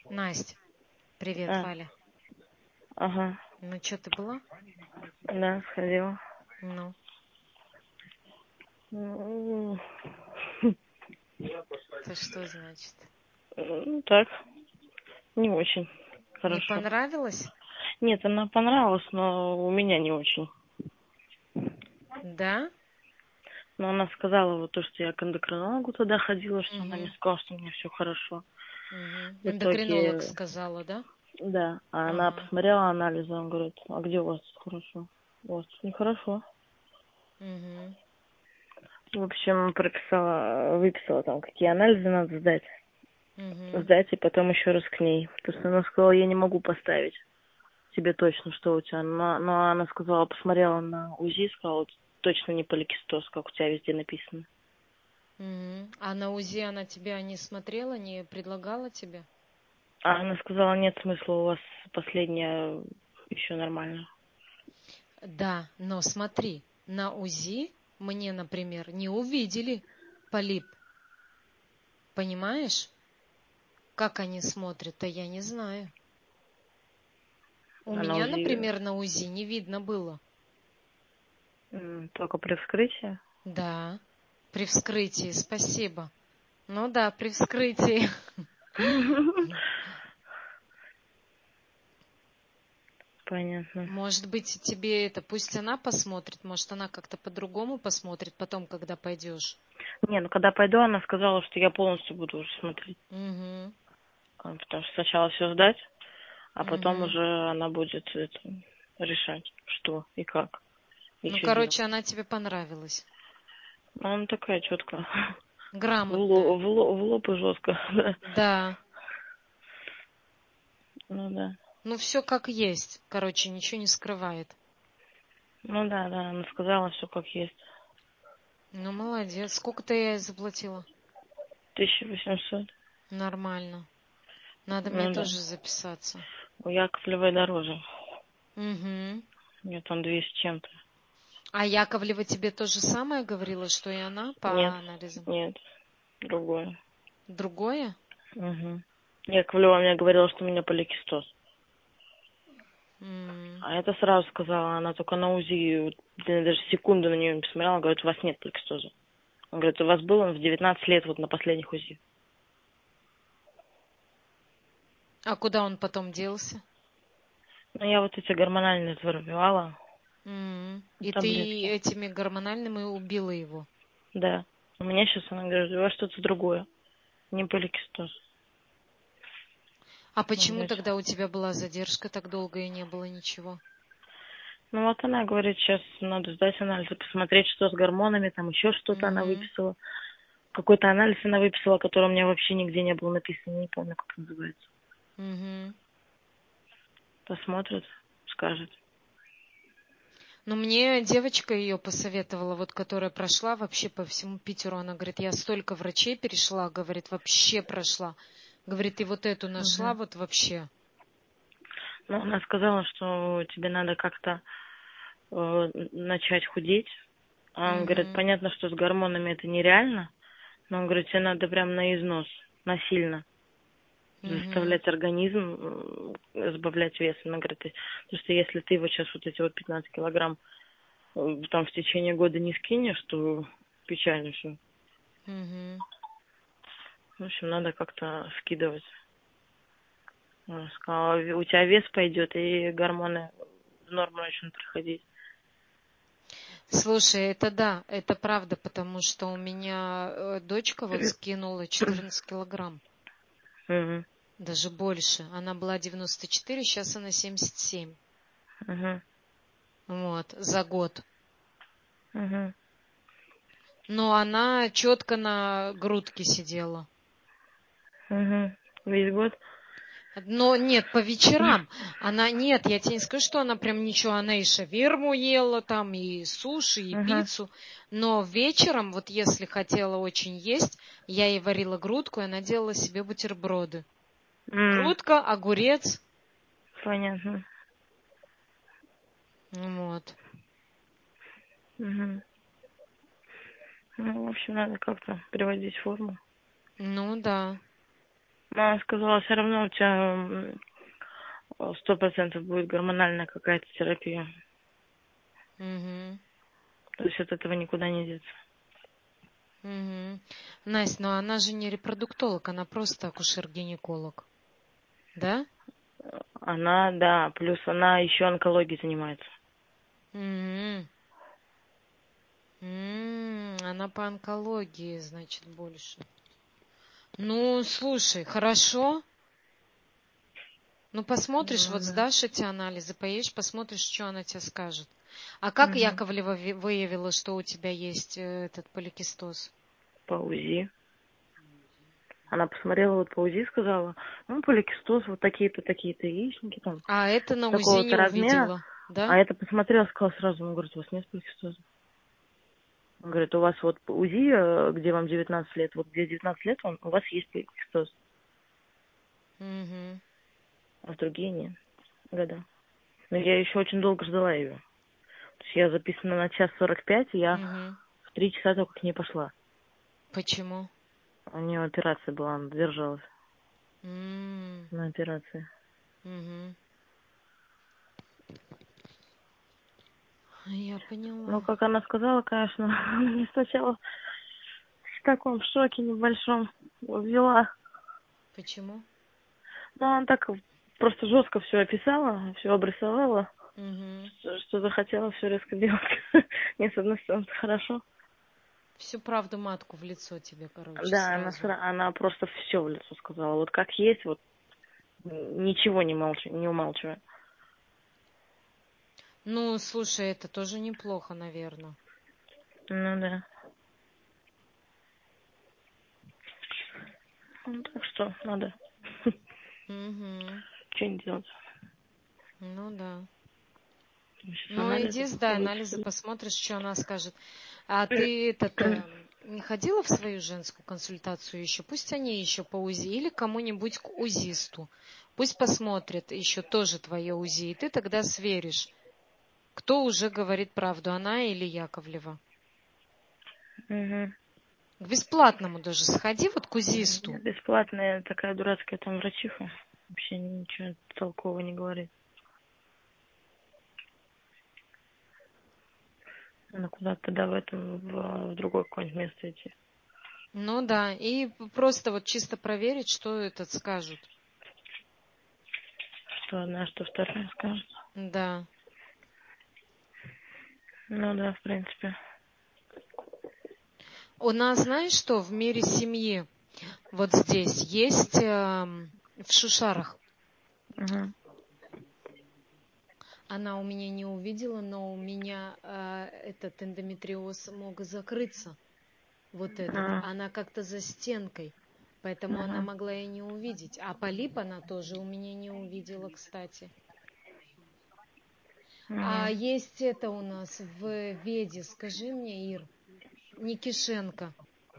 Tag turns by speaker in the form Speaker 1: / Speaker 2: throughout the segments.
Speaker 1: Настя, привет,
Speaker 2: А,
Speaker 1: Валя.
Speaker 2: ага,
Speaker 1: Ну, что ты была?
Speaker 2: да, сходила.
Speaker 1: Ну,
Speaker 2: Ну,
Speaker 1: это что значит?
Speaker 2: так, не очень
Speaker 1: Не
Speaker 2: хорошо.
Speaker 1: понравилось?
Speaker 2: Нет, она понравилась, но у меня не очень.
Speaker 1: Да?
Speaker 2: Но она сказала вот то, что я к эндокринологу туда ходила, что она мне
Speaker 1: Угу.
Speaker 2: сказала, что у меня все хорошо.
Speaker 1: Угу.
Speaker 2: В
Speaker 1: Эндокринолог
Speaker 2: итоге,
Speaker 1: сказала, да?
Speaker 2: да, а она
Speaker 1: Ага.
Speaker 2: посмотрела анализы, он говорит, а где у вас хорошо? У вас нехорошо.
Speaker 1: Угу.
Speaker 2: В общем, выписала там, какие анализы надо сдать.
Speaker 1: Угу.
Speaker 2: Сдать и потом еще раз к ней. Потому что она сказала, я не могу поставить тебе точно, что у тебя. Но она сказала, посмотрела на УЗИ, сказала, вот точно не поликистоз, как у тебя везде написано.
Speaker 1: Угу. А на УЗИ она тебя не смотрела, не предлагала тебе?
Speaker 2: А она сказала, нет смысла, у вас последняя еще нормально.
Speaker 1: Да, но смотри, на УЗИ мне, например, не увидели полип. Понимаешь? Как они смотрят-то, я не знаю. У
Speaker 2: А на
Speaker 1: меня,
Speaker 2: УЗИ
Speaker 1: например, на УЗИ не видно было.
Speaker 2: только при вскрытии.
Speaker 1: Да, при вскрытии, спасибо. Ну да, при вскрытии.
Speaker 2: Понятно.
Speaker 1: Может быть, тебе это, пусть она посмотрит, может, она как-то по-другому посмотрит потом, когда пойдешь.
Speaker 2: Не, ну когда пойду, она сказала, что я полностью буду уже смотреть.
Speaker 1: Угу,
Speaker 2: Потому что сначала все сдать, а потом
Speaker 1: угу.
Speaker 2: уже она будет решать, что и как, и
Speaker 1: Ну,
Speaker 2: что
Speaker 1: короче,
Speaker 2: делать.
Speaker 1: она тебе понравилась.
Speaker 2: Ну, она такая четкая.
Speaker 1: Грамотная.
Speaker 2: В лоб и жестко.
Speaker 1: Да.
Speaker 2: Ну да.
Speaker 1: Ну, все как есть. Короче, ничего не скрывает.
Speaker 2: Ну да, да, она сказала все как есть.
Speaker 1: Ну, молодец. Сколько-то я ей заплатила?
Speaker 2: 1800.
Speaker 1: Нормально. Надо мне
Speaker 2: Ну да.
Speaker 1: тоже записаться.
Speaker 2: У Яковлевой дороже.
Speaker 1: Угу.
Speaker 2: Мне там 200 с чем-то.
Speaker 1: А Яковлева тебе то же самое говорила, что и она
Speaker 2: Нет,
Speaker 1: по анализам?
Speaker 2: нет, другое.
Speaker 1: Другое?
Speaker 2: Угу. Яковлева мне говорила, что у меня поликистоз.
Speaker 1: М.
Speaker 2: А это сразу сказала, она только на УЗИ, вот, я даже секунду на нее не посмотрела, говорит, у вас нет поликистоза. Он говорит, у вас был он в 19 лет вот на последних УЗИ.
Speaker 1: А куда он потом делся?
Speaker 2: Ну, я вот эти гормональные выпивала,
Speaker 1: И ты
Speaker 2: таблетки.
Speaker 1: этими гормональными убила его?
Speaker 2: Да. У меня сейчас, она говорит, у вас что-то другое, не поликистоз.
Speaker 1: А
Speaker 2: Он
Speaker 1: почему
Speaker 2: говорит,
Speaker 1: тогда у тебя была задержка так долго и не было ничего?
Speaker 2: ну вот она говорит, сейчас надо сдать анализы, посмотреть, что с гормонами, там еще что-то она
Speaker 1: Угу.
Speaker 2: выписала. Какой-то анализ она выписала, который у меня вообще нигде не был написан, не помню, как называется.
Speaker 1: Угу.
Speaker 2: Посмотрит, скажет.
Speaker 1: Ну, мне девочка ее посоветовала, вот которая прошла вообще по всему Питеру. Она говорит, я столько врачей перешла, говорит, вообще прошла. Говорит, и вот эту нашла,
Speaker 2: Угу.
Speaker 1: вот вообще.
Speaker 2: Ну, она сказала, что тебе надо как-то начать худеть. А он говорит,
Speaker 1: Угу.
Speaker 2: понятно, что с гормонами это нереально, но он говорит, тебе надо прям на износ, насильно
Speaker 1: Угу.
Speaker 2: заставлять организм сбавлять вес. Она говорит, потому что если ты вот сейчас вот эти вот 15 килограмм там в течение года не скинешь, то печально все.
Speaker 1: Угу.
Speaker 2: В общем, надо как-то скидывать. Она сказала, у тебя вес пойдет, и гормоны в норму начнут приходить.
Speaker 1: Слушай, это да, это правда, потому что у меня дочка вот скинула 14 килограмм,
Speaker 2: Мгм.
Speaker 1: даже больше. Она была 94, сейчас она 77.
Speaker 2: Мгм.
Speaker 1: Вот, за год.
Speaker 2: Мгм.
Speaker 1: Но она четко на грудке сидела.
Speaker 2: Мгм. Весь год?
Speaker 1: Но нет, по вечерам. Она, нет, я тебе не скажу, что она прям ничего, она и шаверму ела там, и суши, и
Speaker 2: Мгм.
Speaker 1: пиццу. Но вечером, вот если хотела очень есть, я ей варила грудку, и она делала себе бутерброды. Грудка, огурец.
Speaker 2: Понятно.
Speaker 1: Вот.
Speaker 2: Мгм. Ну, в общем, надо как-то приводить в форму.
Speaker 1: Ну да.
Speaker 2: Но она сказала, все равно у тебя 100% будет гормональная какая-то терапия.
Speaker 1: Угу.
Speaker 2: То есть от этого никуда не деться.
Speaker 1: Угу. Настя, но она же не репродуктолог, она просто акушер-гинеколог. Да?
Speaker 2: Она, да, плюс она еще онкологией занимается.
Speaker 1: Угу. Она по онкологии, значит, больше. Ну, слушай, хорошо. Ну, посмотришь, вот
Speaker 2: Ну, да.
Speaker 1: сдашь эти анализы, поедешь, посмотришь, что она тебе скажет. А как
Speaker 2: Угу.
Speaker 1: Яковлева выявила, что у тебя есть этот поликистоз?
Speaker 2: По УЗИ. Она посмотрела вот по УЗИ, сказала, ну, поликистоз, вот такие-то, такие-то яичники там,
Speaker 1: А это на УЗИ
Speaker 2: такого-то
Speaker 1: не
Speaker 2: размера.
Speaker 1: увидела, да?
Speaker 2: А это посмотрела, сказала сразу, он говорит, у вас нет поликистоза. Он говорит, у вас вот УЗИ, где вам 19 лет, вот где 19 лет, у вас есть поликистоз,
Speaker 1: Угу.
Speaker 2: а в другие нет. Года. Но я еще очень долго ждала ее. То есть я записана на 1:45, и я
Speaker 1: Угу.
Speaker 2: в 3 часа только к ней пошла.
Speaker 1: Почему?
Speaker 2: У нее операция была, она задержалась
Speaker 1: Угу.
Speaker 2: на операции.
Speaker 1: Я
Speaker 2: Ну,
Speaker 1: поняла.
Speaker 2: как она сказала, конечно, мне сначала в таком шоке небольшом взяла.
Speaker 1: Почему?
Speaker 2: Но она так просто жестко все описала, все обрисовала,
Speaker 1: Угу.
Speaker 2: что захотела все резко делать. Нет, с одной стороны, это хорошо.
Speaker 1: Всю правду матку в лицо тебе, короче,
Speaker 2: Да,
Speaker 1: сразу.
Speaker 2: она просто все в лицо сказала. Вот как есть, вот ничего не умалчивая.
Speaker 1: Ну, слушай, это тоже неплохо, наверное.
Speaker 2: Ну да. Ну, так что надо
Speaker 1: Угу.
Speaker 2: что-нибудь делать.
Speaker 1: Ну да.
Speaker 2: Сейчас
Speaker 1: Ну, иди
Speaker 2: анализы
Speaker 1: сдай анализы,
Speaker 2: выписали.
Speaker 1: посмотришь, что она скажет. А ты это не ходила в свою женскую консультацию еще? Пусть они еще по УЗИ или кому-нибудь к УЗИсту. Пусть посмотрят еще тоже твое УЗИ, и ты тогда сверишь, кто уже говорит правду, она или Яковлева.
Speaker 2: Угу.
Speaker 1: К бесплатному даже сходи, вот к УЗИсту.
Speaker 2: Бесплатная такая дурацкая там врачиха. Вообще ничего толкового не говорит. Надо куда-то тогда в другое какое-нибудь место идти.
Speaker 1: Ну да, и просто вот чисто проверить, что этот скажут.
Speaker 2: Что одна, что вторая скажет.
Speaker 1: Да.
Speaker 2: Ну да, в принципе.
Speaker 1: У нас, знаешь что, в мире семьи вот здесь есть в Шушарах.
Speaker 2: Угу.
Speaker 1: Она у меня не увидела, но у меня этот эндометриоз мог закрыться. Вот этот. Она как-то за стенкой. Поэтому она
Speaker 2: Угу.
Speaker 1: могла и не увидеть. А полип она тоже у меня не увидела, кстати. А
Speaker 2: Угу.
Speaker 1: есть это у нас в Веде, скажи мне, Ир, Никишенко.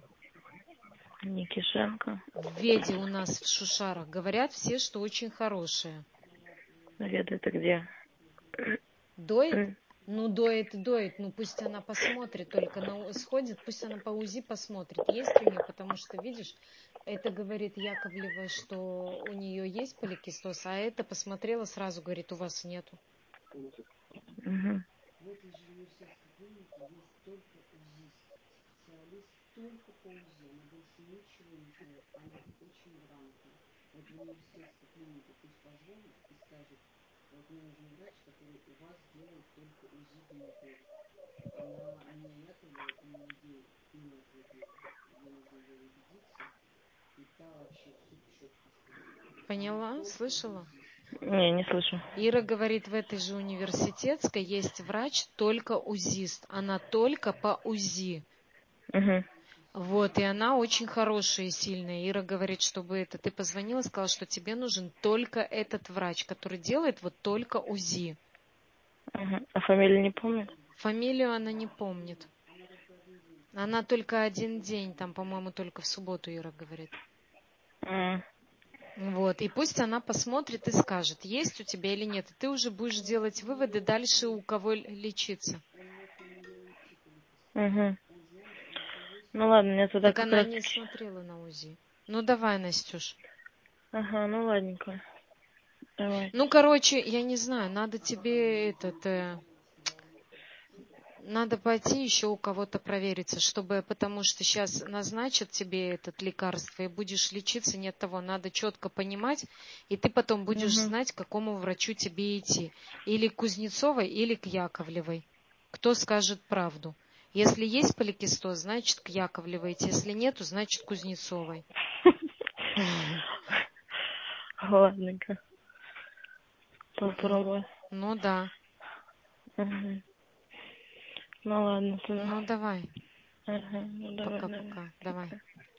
Speaker 2: Никишенко.
Speaker 1: В Веде у нас в Шушарах говорят все, что очень хорошая.
Speaker 2: Веда это где?
Speaker 1: Доит? Ну, доит, доит. Ну, пусть она посмотрит, только сходит, пусть она по УЗИ посмотрит, есть у нее, потому что, видишь, это говорит Яковлева, что у нее есть поликистоз, а это посмотрела, сразу говорит, у вас нету.
Speaker 2: Угу.
Speaker 3: В этой же университетской клинике есть только УЗИст, специалист только по УЗИ, она больше ничего не знает, она очень грамотная. Вот в университетской клинике пусть позвонит и скажет, вот мне нужен врач, который у вас делает только УЗИ гинеколог. Она, Нина Яковлева, по-моему, ей пила ответила, ей нужно было убедиться, и та вообще супер четко сказала. Она
Speaker 1: Поняла?
Speaker 3: только
Speaker 1: Слышала?
Speaker 3: УЗИст.
Speaker 2: Не, не слышу.
Speaker 1: Ира говорит, в этой же университетской есть врач только УЗИст. Она только по УЗИ.
Speaker 2: Угу.
Speaker 1: Вот, и она очень хорошая и сильная. Ира говорит, чтобы это ты позвонила, сказала, что тебе нужен только этот врач, который делает вот только УЗИ.
Speaker 2: Угу. А фамилию не помню?
Speaker 1: Фамилию она не помнит. Она только один день, там, по-моему, только в субботу, Ира говорит. Вот, и пусть она посмотрит и скажет, есть у тебя или нет. И ты уже будешь делать выводы дальше, у кого лечиться.
Speaker 2: Угу. Ну ладно, мне тогда
Speaker 1: Так
Speaker 2: как
Speaker 1: она
Speaker 2: раз
Speaker 1: не
Speaker 2: таки.
Speaker 1: смотрела на УЗИ. Ну давай, Настюш.
Speaker 2: Ага, ну ладненько. Давай.
Speaker 1: Ну, короче, я не знаю, надо тебе надо пойти еще у кого-то провериться, потому что сейчас назначат тебе этот лекарство, и будешь лечиться не от того. Надо четко понимать, и ты потом будешь
Speaker 2: Угу.
Speaker 1: знать, к какому врачу тебе идти. Или к Кузнецовой, или к Яковлевой. Кто скажет правду. Если есть поликистоз, значит к Яковлевой идти. Если нету, значит к Кузнецовой.
Speaker 2: Ладненько. Попробуй.
Speaker 1: Ну да.
Speaker 2: Угу. Ну ладно, тогда.
Speaker 1: Ну давай.
Speaker 2: Ага, ну давай, давай.
Speaker 1: Пока-пока. Давай.